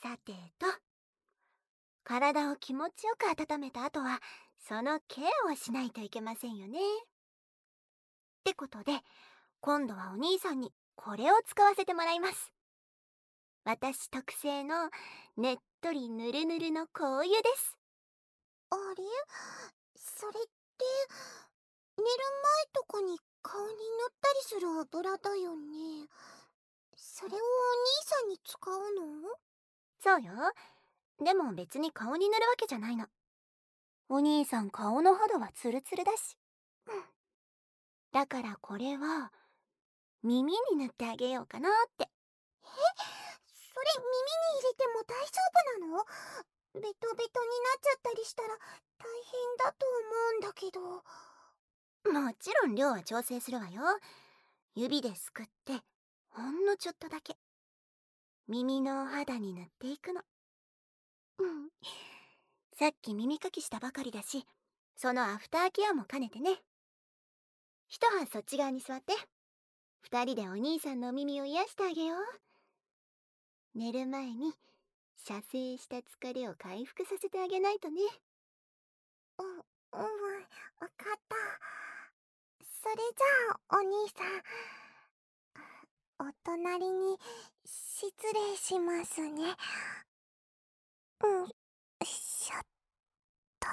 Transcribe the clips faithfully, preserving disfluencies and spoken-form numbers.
さてと、体を気持ちよく温めた後はそのケアをしないといけませんよね。ってことで、今度はお兄さんにこれを使わせてもらいます。私特製のねっとりぬるぬるの香油です。 あれ、それって寝る前とかに顔に塗ったりする油だよね。それをお兄さんに使うの？ そうよ。でも別に顔に塗るわけじゃないの。お兄さん顔の肌はツルツルだし、うん、だからこれは耳に塗ってあげようかなって。え、 それ耳に入れても大丈夫なの？ベトベトになっちゃったりしたら大変だと思うんだけど。 もちろん量は調整するわよ。指ですくってほんのちょっとだけ耳の肌に塗っていくの。うん、さっき耳かきしたばかりだし、そのアフターケアも兼ねてね。一葉そっち側に座って、二人でお兄さんのお耳を癒してあげよう。寝る前に射精した疲れを回復させてあげないとね。 うん、うん、わかった。それじゃあお兄さん、お隣に失礼しますね。うん、しょっと。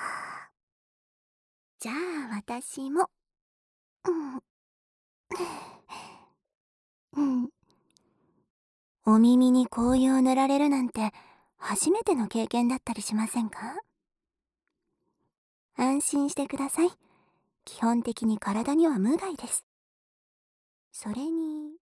じゃあ私も。うんうんお耳に香油を塗られるなんて初めての経験だったりしませんか？安心してください。基本的に体には無害です。それに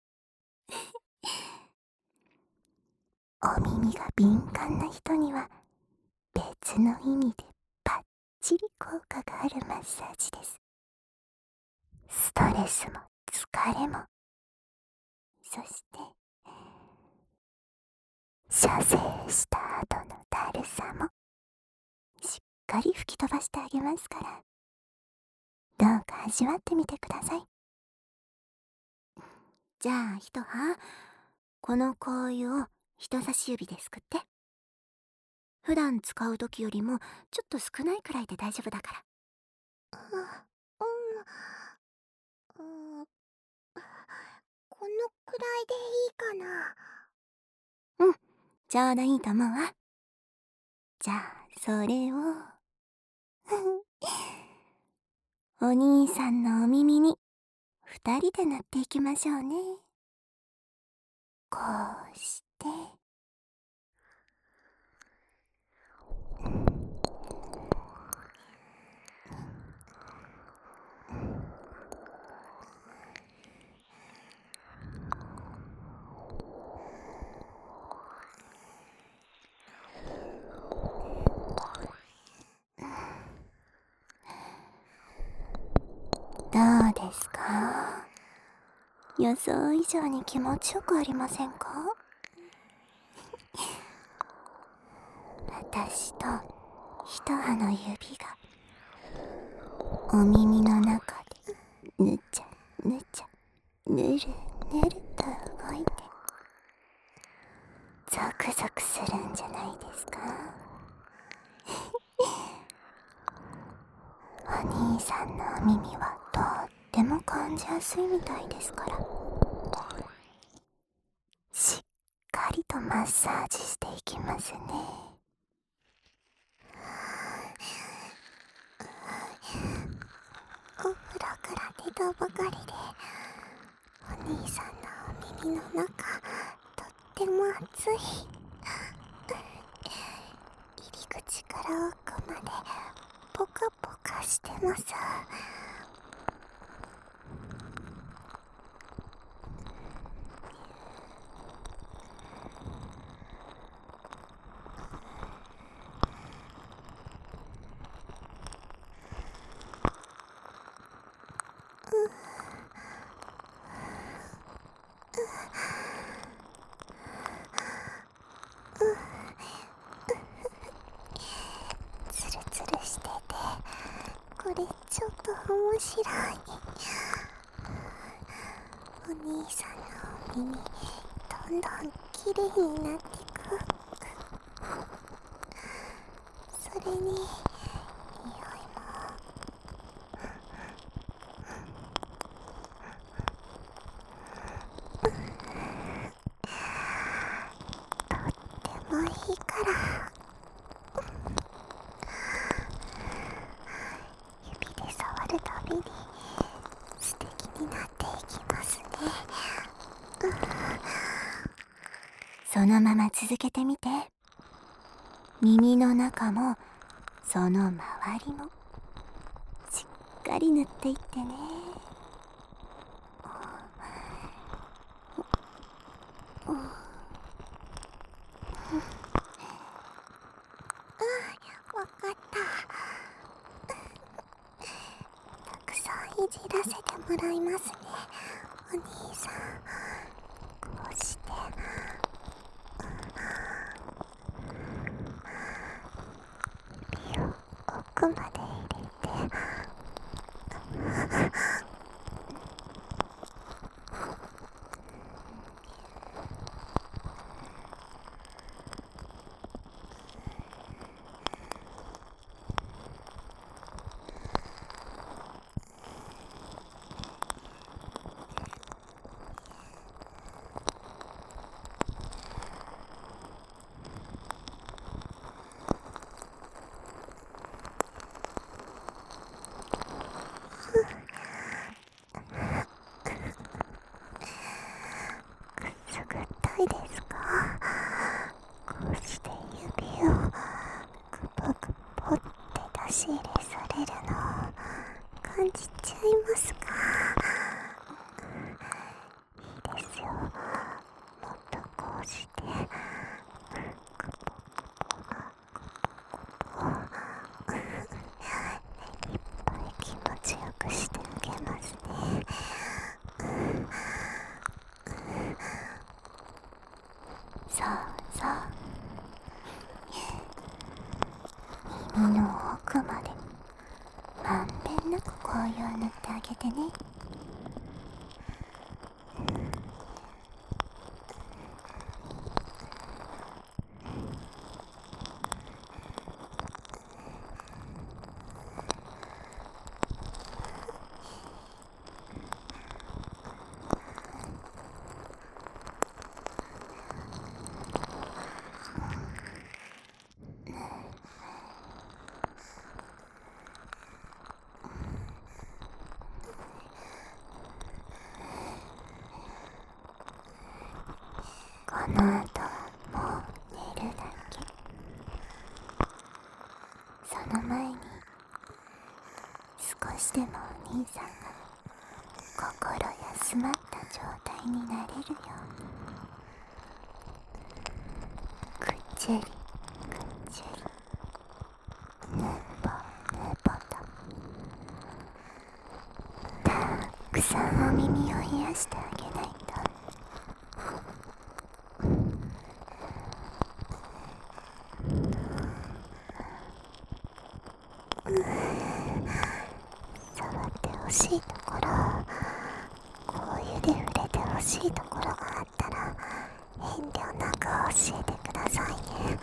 お耳が敏感な人には別の意味でバッチリ効果があるマッサージです。ストレスも疲れも、そして射精した後のだるさもしっかり吹き飛ばしてあげますから、どうか味わってみてください。じゃあ一葉、この香油を人差し指ですくって。普段使う時よりもちょっと少ないくらいで大丈夫だから。 うん、うん、このくらいでいいかな。 うん、ちょうどいいと思うわ。じゃあそれをお兄さんのお耳に二人で塗っていきましょうね。こうして、どうですか？予想以上に気持ちよくありませんか？私と一葉の指がお耳の中でぬちゃぬちゃぬるぬると動いてゾクゾクするんじゃないですか？お兄さんのお耳はとっても感じやすいみたいですから、しっかりとマッサージしていきますね。 お風呂から出たばかりでお兄さんのお耳の中とっても熱い。入り口から奥までポカポカしてます。ツルツルしててこれちょっと面白い。お兄さんのお耳どんどん綺麗になってく。 それに匂いもとってもいいから。指で触るたびに素敵になっていきますね。 そのまま続けてみて。耳の中もその周りもしっかり塗っていってね。 わかった。たくさんいじらせてもらいますね、お兄さん。こうして指を奥まで入れて、くすぐったいですか？こうして指をグポグポって出し入れされるのを感じちゃいますか？いいですよ。もっとこうしてグポグポグポグポいっぱい気持ちよくしてあげますね。 そうそう。耳の奥までまんべんなく紅葉を塗ってあげてね。この後はもう寝るだけ。その前に少しでもお兄さんが心休まった状態になれるように、ぐっちゅりぐっちゅり、ぬぽぬぽとたくさんお耳を癒してあげないと。触ってほしいところ、こういうで触れてほしいところがあったら遠慮なく教えてくださいね。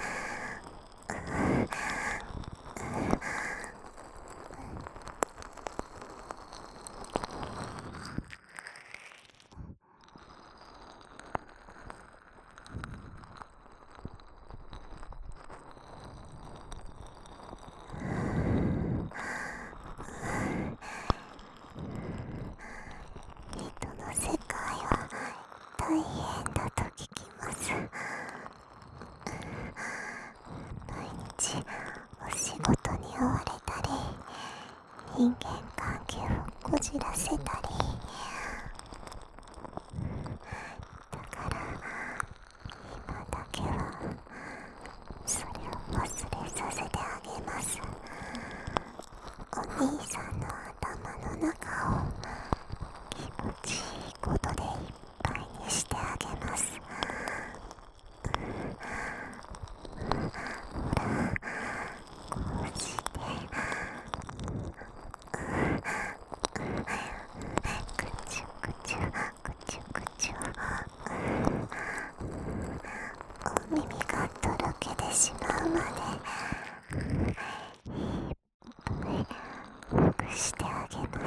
人の世界は大変だと聞きます。毎日お仕事に追われたり、人間関係をこじらせたり、だから今だけはそれを忘れさせてあげます。お兄さんの頭の中を気持ちいいことでいっぱいにしてあまでほぐしてあげます。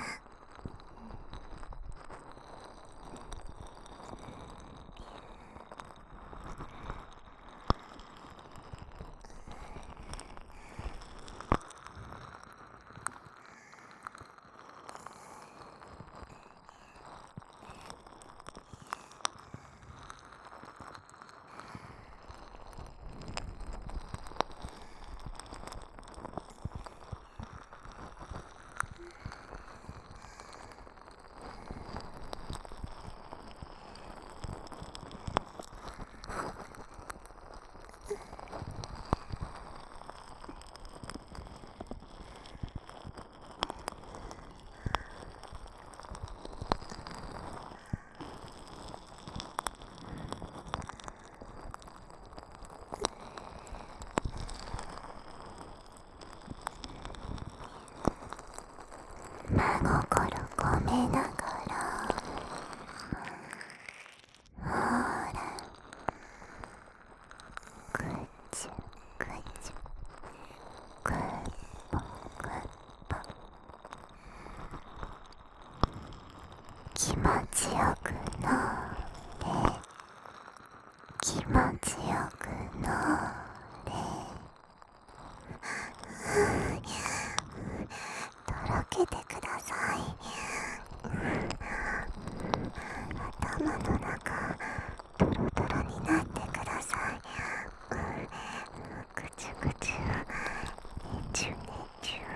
真心込めながら、ほら、ぐちゅぐちゅ、ぐっぽぐっぽ、気持ちよくのれ、気持ちよくのれ、とろけてください。頭の中トロトロになってください。ぐちゅぐちゅ、ねちゅねちゅ。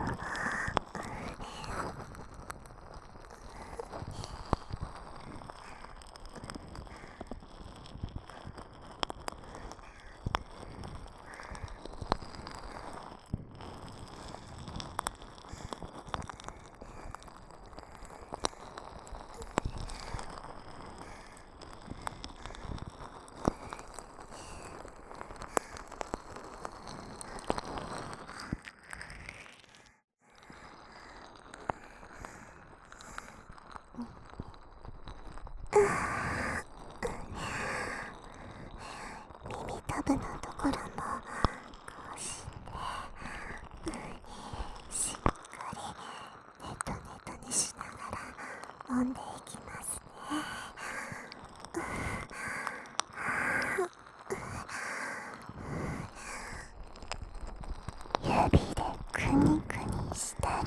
耳たぶのところもこうしてしっかりネトネトにしながら飲んでいきますね。指でくにくにしたり、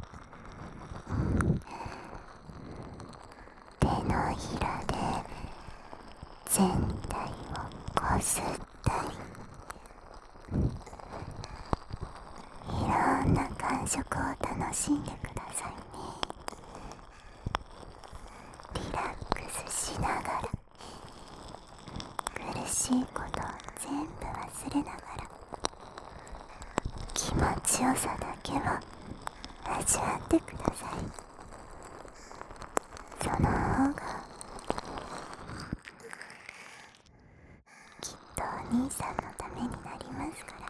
手のひらで全体をこすったり、いろんな感触を楽しんでくださいね。リラックスしながら、苦しいことを全部忘れながら、気持ちよさだけを味わってください。その方がきっとお兄さんのためになりますから。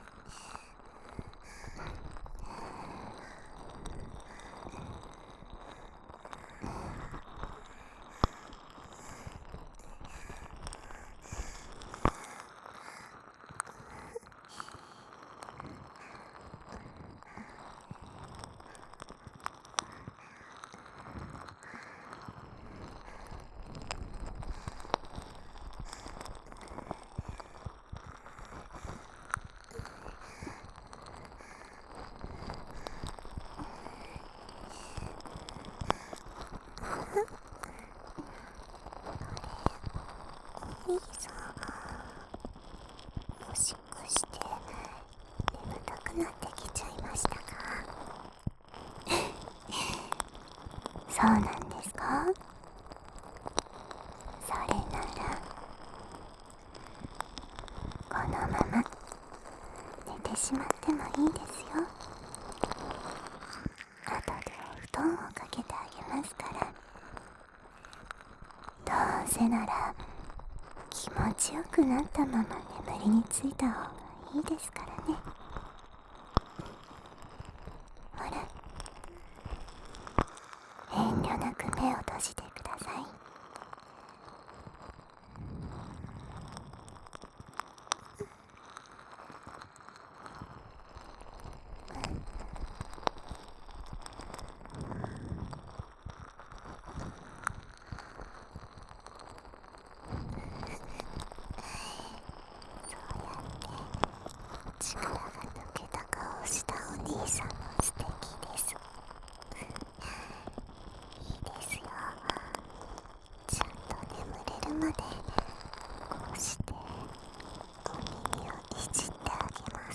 お兄さん、もしかして眠たくなってきちゃいましたか？そうなんですか？それならこのまま寝てしまってもいいですよ。後でお布団をかけてあげますから。どうせなら気持ちよくなったまま眠りについた方がいいですからね。ほら、遠慮なく目を閉じてください。 力が抜けた顔をしたお兄さんも素敵です。いいですよ。ちゃんと眠れるまでこうしてお耳をいじってあげます。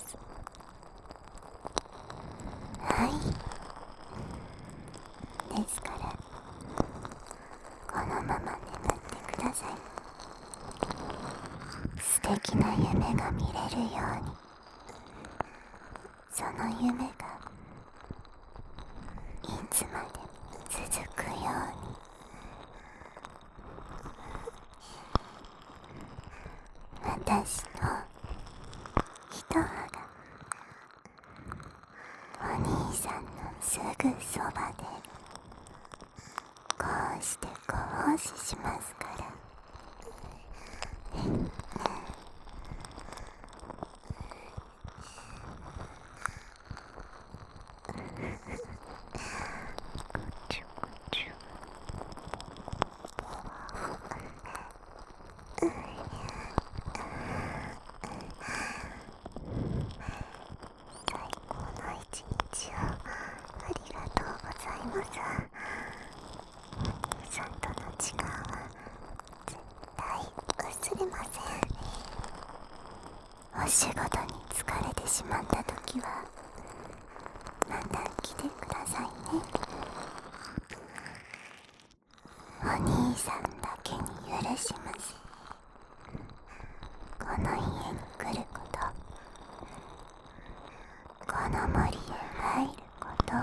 はい。ですからこのまま眠ってください。素敵な夢が見れるように、その夢がいつまでも続くように。私の一葉がお兄さんのすぐそばでこうしてご奉仕しますから。 最高の一日をありがとうございます。お兄さんとの時間は絶対忘れません。 お仕事に疲れてしまった時はまた来てくださいね。お兄さんだけに許します。この家に来ること、この森へ入ることを。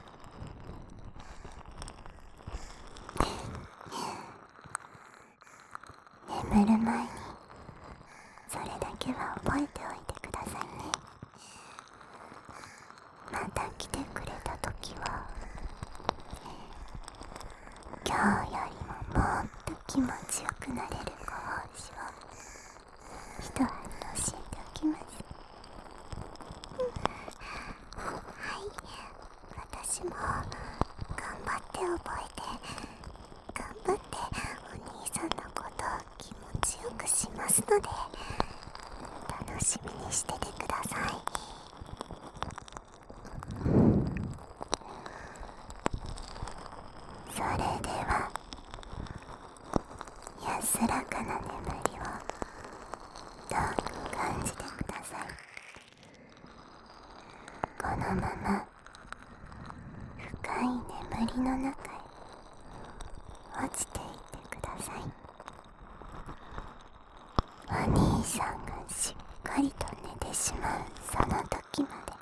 眠る前にそれだけは覚えておいてくださいね。また来てくれた時は今日よりももっと気持ちよくなれるご奉仕を一葉に教えておきます。 はい、私も頑張って覚えて頑張ってお兄さんのことを気持ちよくしますので楽しみにしててください。 それでは安らかな眠りをどうか感じてください。このまま深い眠りの中へ落ちていってください。お兄さんがしっかりと寝てしまうその時まで